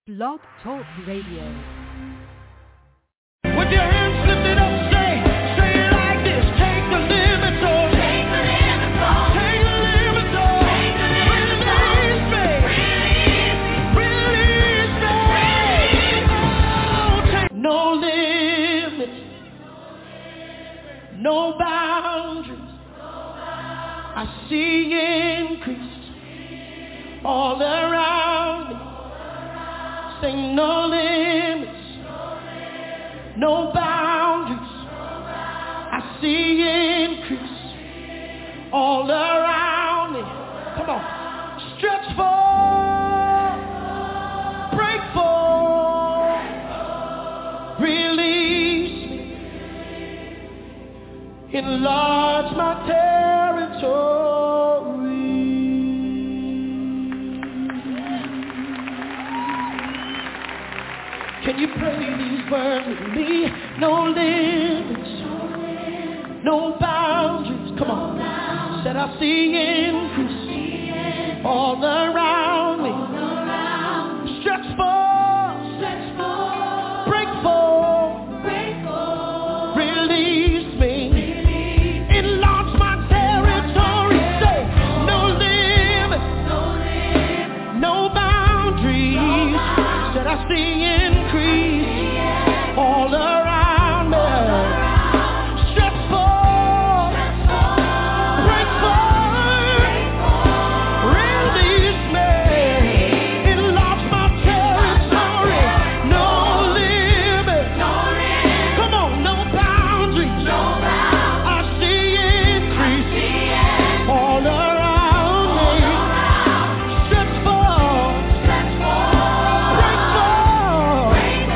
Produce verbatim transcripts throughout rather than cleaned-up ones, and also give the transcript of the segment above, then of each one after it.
Blog Talk Radio. With your hands lifted up, say, say it like this. Take the limits off. Take the limits off. Take the limits off. Take the limits off. Release me. Release me. Oh, take no limits. No boundaries. I see increase all around me. Say no limits. No boundaries. I see increase all around me. Come on. Stretch forth. Break forth. Release me. Enlarge my territory. Can you pray these words with me? No limits, no boundaries. Come on. Said I see increase all around me. Stretch forth, break forth, release me. Enlarge my territory. Say no limits, no boundaries. Said I see all around me. Stretch forth, break forth, release me. Enlarge my territory. No limit. Come on, no boundaries. I see increase all around me. Stretch forth, break forth.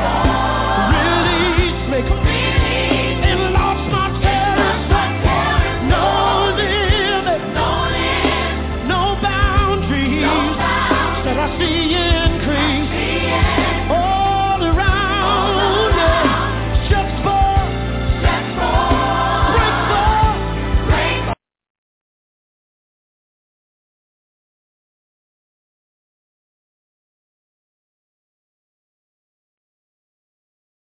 Enlarge my territory. No limit, no boundaries. Said I see increase all around me. Stretch forth, break forth.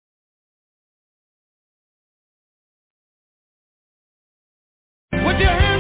With your hands